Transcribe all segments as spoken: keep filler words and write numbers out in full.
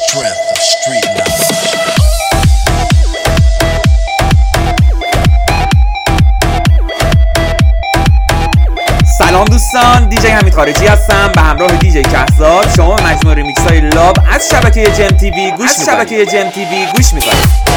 strength of street knowledge. سلام دوستان، دیجی حمید خارجی هستم به همراه دیجی کهزاد. شما به مجموعه ریمیکس های لاب از شبکه جم تیوی گوش می‌کنید. از شبکه جم تیوی گوش می‌کنید.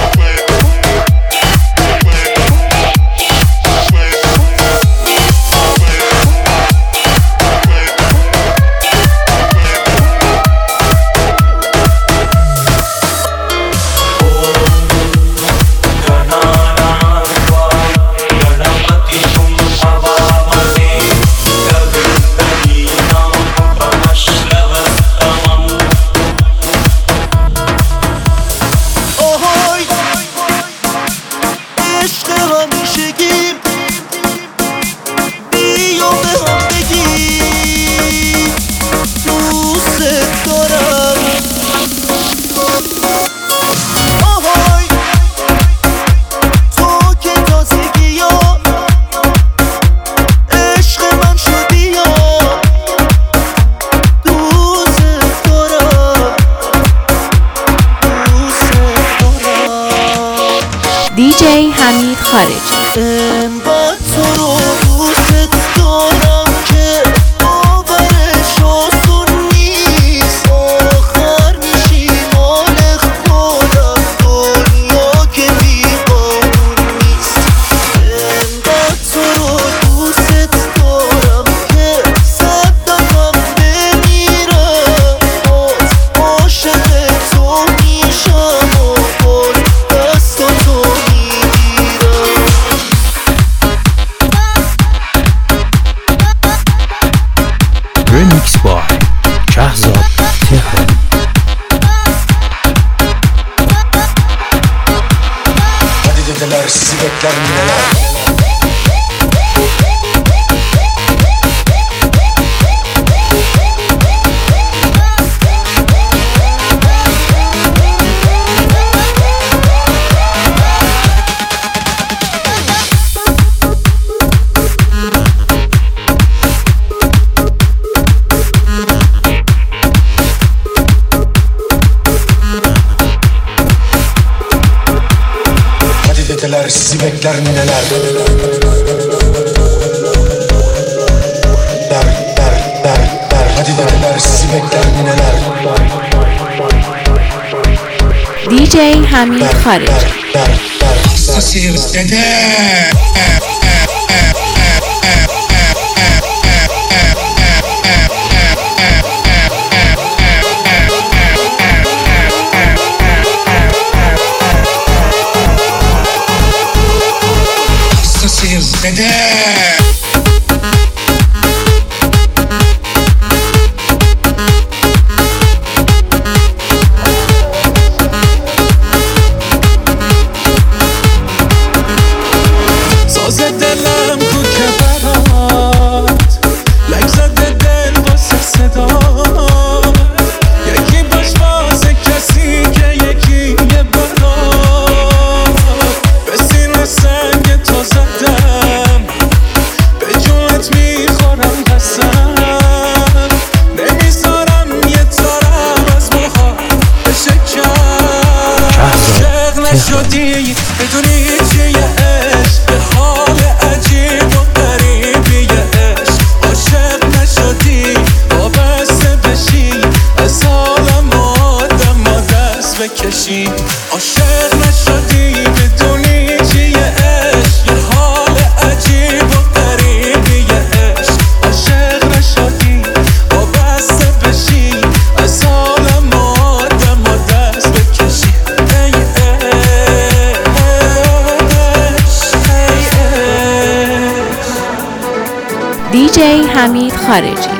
دیجی حمید خارجی. انقدر تو رو دوست دارم که باورش آسون نیست. آخر میشی مال خودم، دنیا که بی قانون نیست. انقدر تو رو دوست دارم که صد دفعه بمیرم باز عاشق تو میشم و باز دست تو Remix by Kehzad Tehrani. Hadi dediler sizi bekler neler. Dediler sizi bekler neler. Der der der der. Hadi dediler sizi bekler neler. دیجی حمید خارجی. Der der hassasıyız dede. Dede. ساز دلم کو که برات لک زده دل واسه صدا. یکی باش واسه کسی که یکی یه برات. به سینه سنگ تو زدم، به جونت میخورم قسم. نمیذارم یه تارم از موها بشکم. عاشق نشدی بدونی چیه عشق، به حال عجیب و غریبی عشق. عاشق نشدی وابسته بشی، از حالم آدم ها دست بکشی. عاشق نشدی بدونی چیه عشق، یه حال عجیب و غریبی عشق. عاشق نشدی وابسته بشی، از حالم آدم ها دست بکشی. ای دیجی حمید خارجی.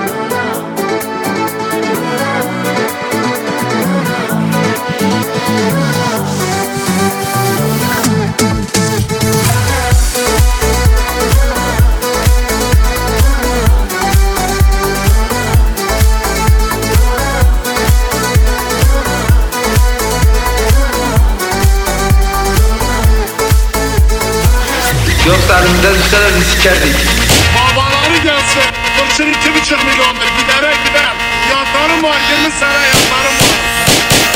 Yoksa elimizden düşselerdi sikerdik. Babaları gelsin. Fırçın iki buçuk milyondur. Gidere gider. Yatarım var. Yirmi sene yatarım var.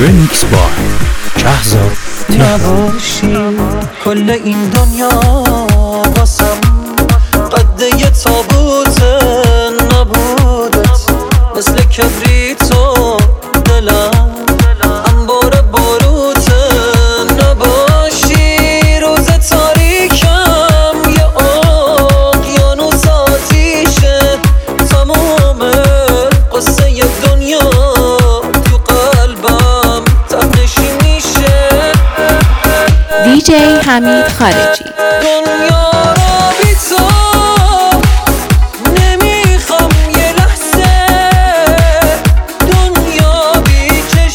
رمیکس بای شهزاد نباشی کل این دنیا واسم قد یه تابوت نبودت، مثل کبریتو دلم انبار باروت. نباشی روز تاریکم یه اقیانوس آتیشه، تمام قصه دنیا تو قلبم تنشی میشه. دیجی حمید خارجی. دنیا رو بی تو نمیخوام یه لحظه، دنیا بی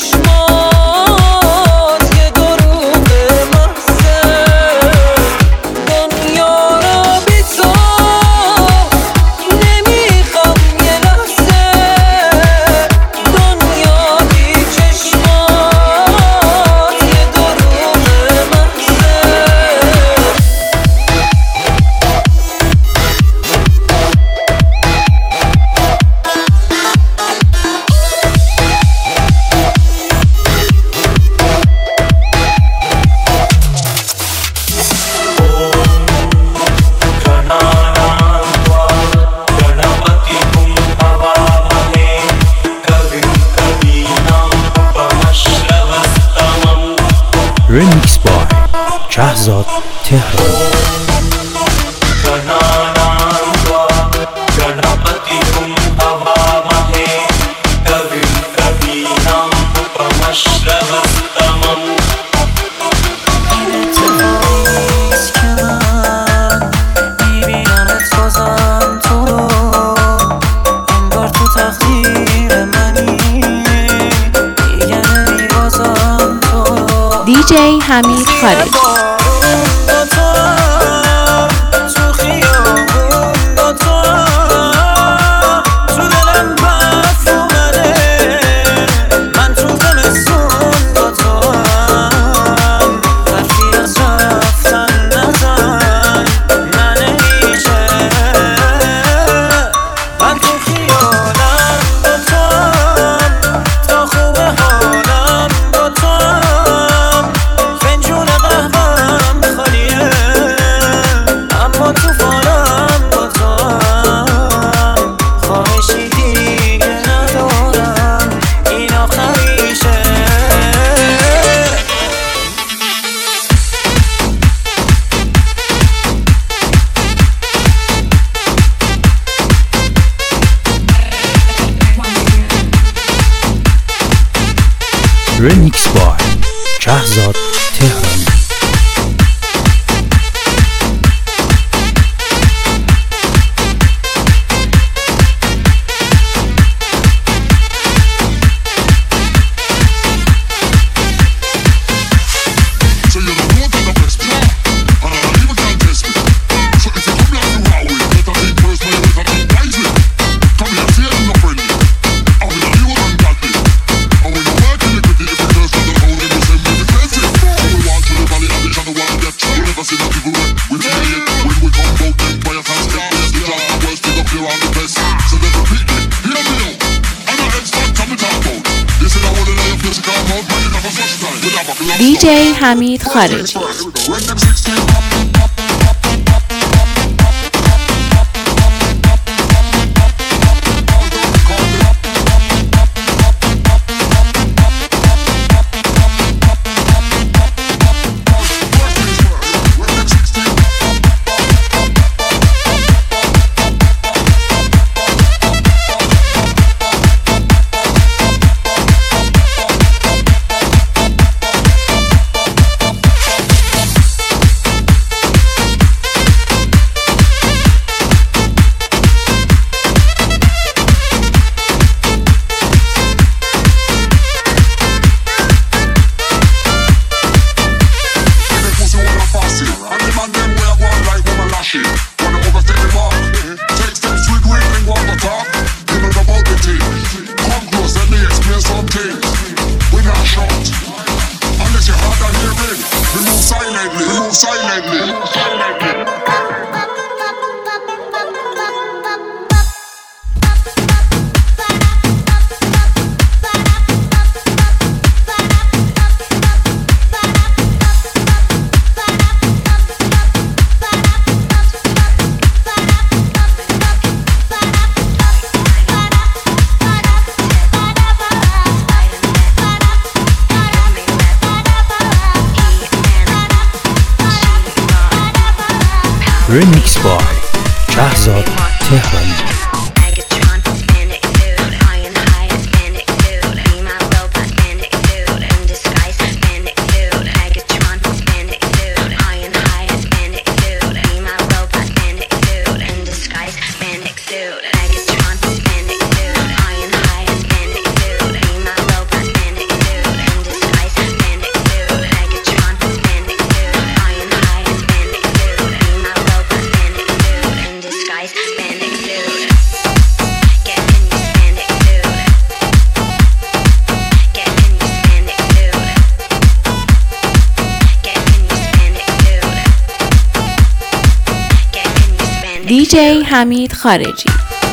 چشمات یه دروغ محضه. دنیا رو بی تو نمیخوام یه لحظه، دنیا بی چشمات یه دروغ محضه. رمیکس بای شهزاد تهران. دیجی حمید خارجی. رمیکس بای شهزاد تهران. دیجی حمید خارجی. رمیکس بای شهرزاد تهرانی. دیجی حمید خارجی.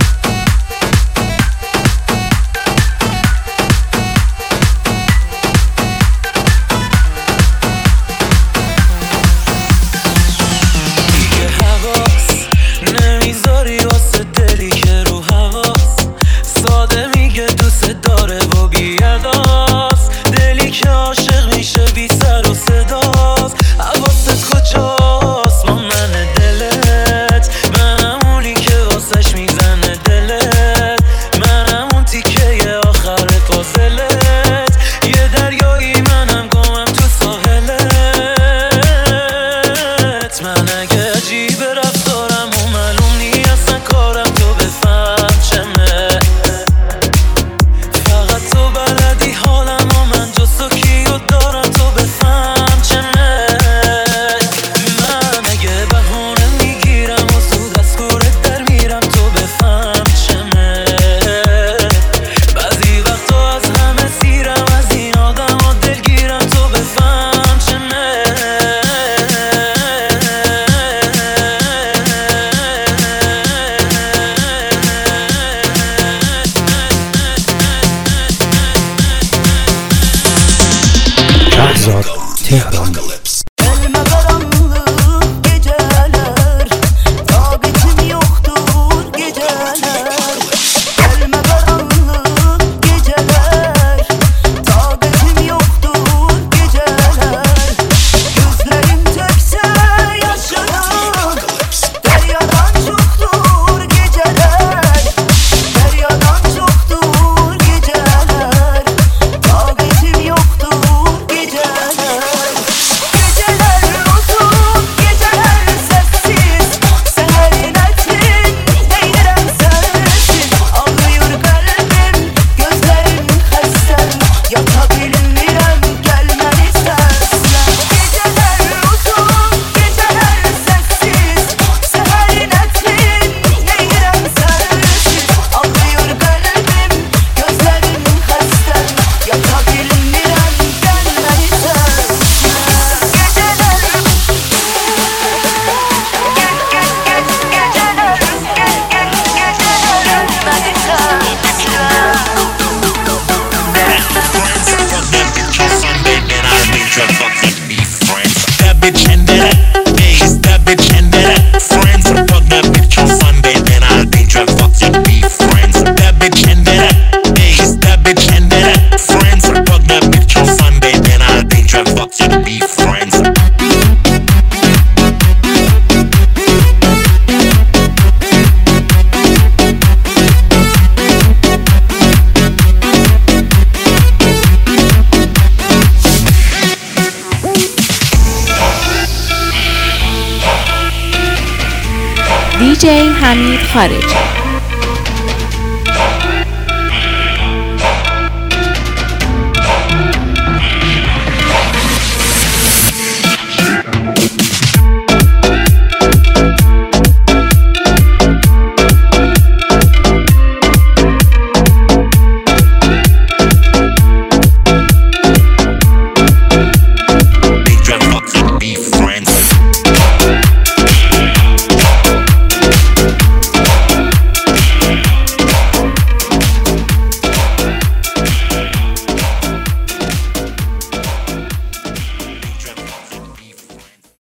شهرزاد تهرانی. دیجی حمید خارجی.